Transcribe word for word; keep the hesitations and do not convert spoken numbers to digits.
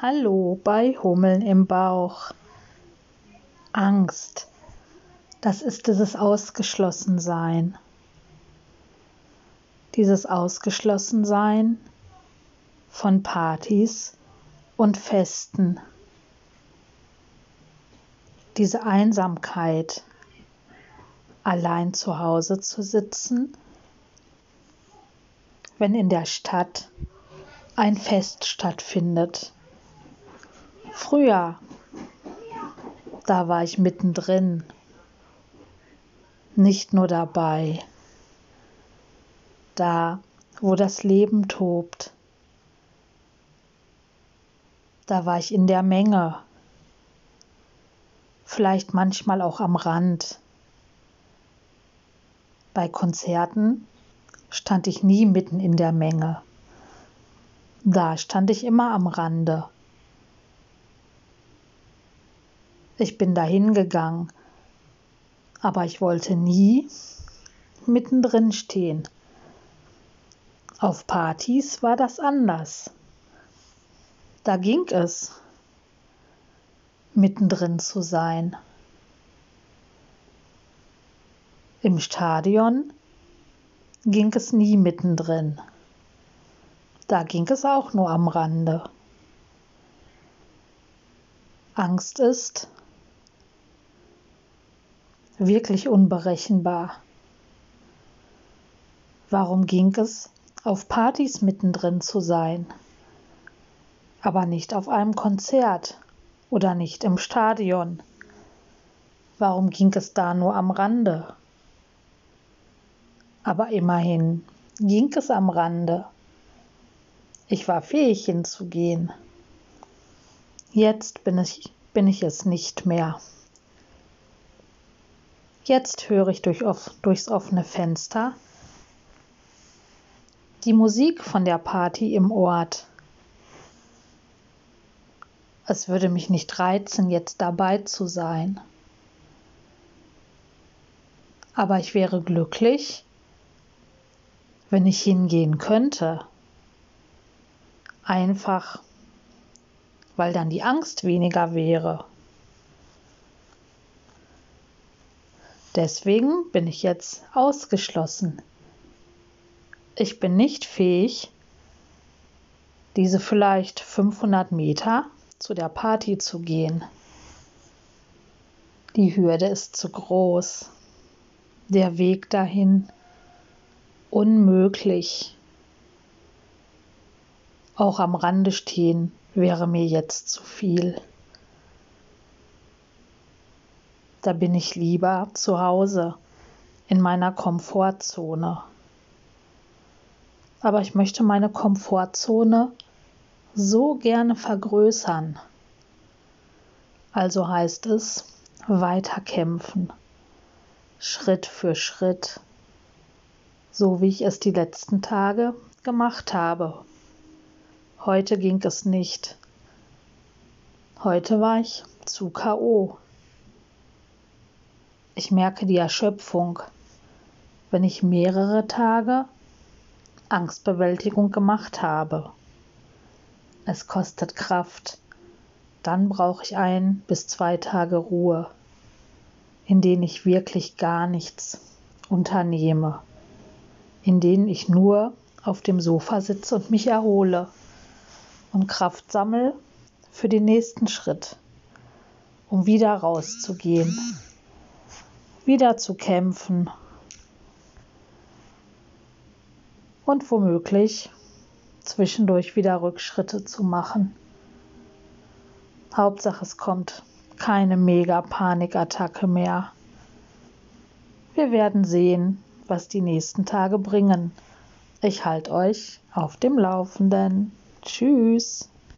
Hallo bei Hummeln im Bauch. Angst, das ist dieses Ausgeschlossensein. Dieses Ausgeschlossensein von Partys und Festen. Diese Einsamkeit, allein zu Hause zu sitzen, wenn in der Stadt ein Fest stattfindet. Früher, da war ich mittendrin, nicht nur dabei. Da, wo das Leben tobt, da war ich in der Menge, vielleicht manchmal auch am Rand. Bei Konzerten stand ich nie mitten in der Menge. Da stand ich immer am Rande. Ich bin dahin gegangen, aber ich wollte nie mittendrin stehen. Auf Partys war das anders. Da ging es, mittendrin zu sein. Im Stadion ging es nie mittendrin. Da ging es auch nur am Rande. Angst ist wirklich unberechenbar. Warum ging es, auf Partys mittendrin zu sein, aber nicht auf einem Konzert oder nicht im Stadion? Warum ging es da nur am Rande? Aber immerhin ging es am Rande. Ich war fähig hinzugehen. Jetzt bin ich, bin ich es nicht mehr. Jetzt höre ich durch, durchs offene Fenster die Musik von der Party im Ort. Es würde mich nicht reizen, jetzt dabei zu sein. Aber ich wäre glücklich, wenn ich hingehen könnte. Einfach, weil dann die Angst weniger wäre. Deswegen bin ich jetzt ausgeschlossen. Ich bin nicht fähig, diese vielleicht fünfhundert Meter zu der Party zu gehen. Die Hürde ist zu groß. Der Weg dahin unmöglich. Auch am Rande stehen wäre mir jetzt zu viel. Da bin ich lieber zu Hause, in meiner Komfortzone. Aber ich möchte meine Komfortzone so gerne vergrößern. Also heißt es, weiterkämpfen, Schritt für Schritt, so wie ich es die letzten Tage gemacht habe. Heute ging es nicht. Heute war ich zu K O. Ich merke die Erschöpfung, wenn ich mehrere Tage Angstbewältigung gemacht habe. Es kostet Kraft. Dann brauche ich ein bis zwei Tage Ruhe, in denen ich wirklich gar nichts unternehme, in denen ich nur auf dem Sofa sitze und mich erhole und Kraft sammle für den nächsten Schritt, um wieder rauszugehen, wieder zu kämpfen und womöglich zwischendurch wieder Rückschritte zu machen. Hauptsache, es kommt keine Mega-Panikattacke mehr. Wir werden sehen, was die nächsten Tage bringen. Ich halte euch auf dem Laufenden. Tschüss.